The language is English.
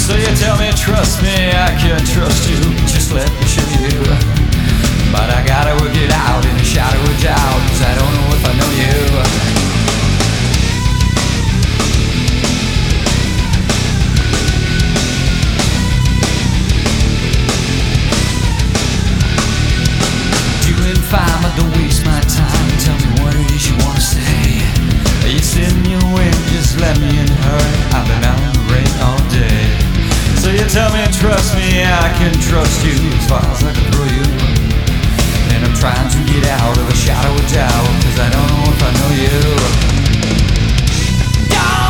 So you tell me, trust me, I can trust you. Just let me show you. But I gotta work it out in a shadow of doubt, 'cause I don't know if I know you. Doing fine, but don't waste my time. Tell me what it is you wanna say. You sit in your way, just let me in a hurry. I've been out in the rain all day. So you tell me, trust me, I can trust you as far as I can throw you. And I'm trying to get out of a shadow of doubt, 'cause I don't know if I know you.